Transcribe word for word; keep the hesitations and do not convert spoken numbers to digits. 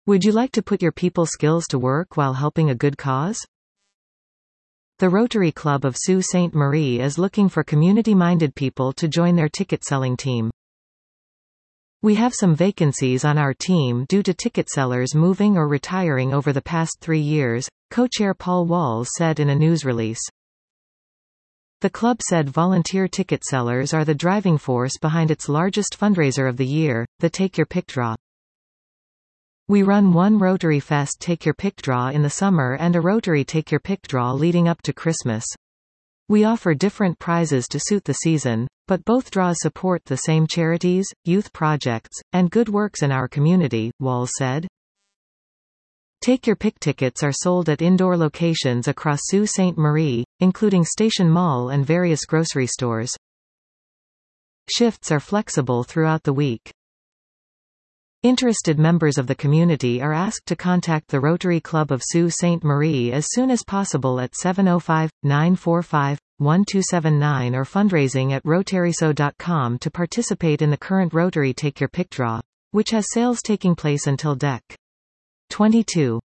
Would you like to put your people skills to work while helping a good cause? The Rotary Club of Sault Ste. Marie is looking for community-minded people to join their ticket-selling team. We have some vacancies on our team due to ticket sellers moving or retiring over the past three years, co-chair Paul Walls said in a news release. The club said volunteer ticket sellers are the driving force behind its largest fundraiser of the year, the Take Your Pick Draw. We run one Rotary Fest Take Your Pick Draw in the summer and a Rotary Take Your Pick Draw leading up to Christmas. We offer different prizes to suit the season, but both draws support the same charities, youth projects, and good works in our community, Walls said. Take Your Pick tickets are sold at indoor locations across Sault Ste. Marie, including Station Mall and various grocery stores. Shifts are flexible throughout the week. Interested members of the community are asked to contact the Rotary Club of Sault Ste. Marie as soon as possible at seven oh five, nine four five, one two seven nine or fundraising at rotaryso dot com to participate in the current Rotary Take Your Pick Draw, which has sales taking place until December twenty-second.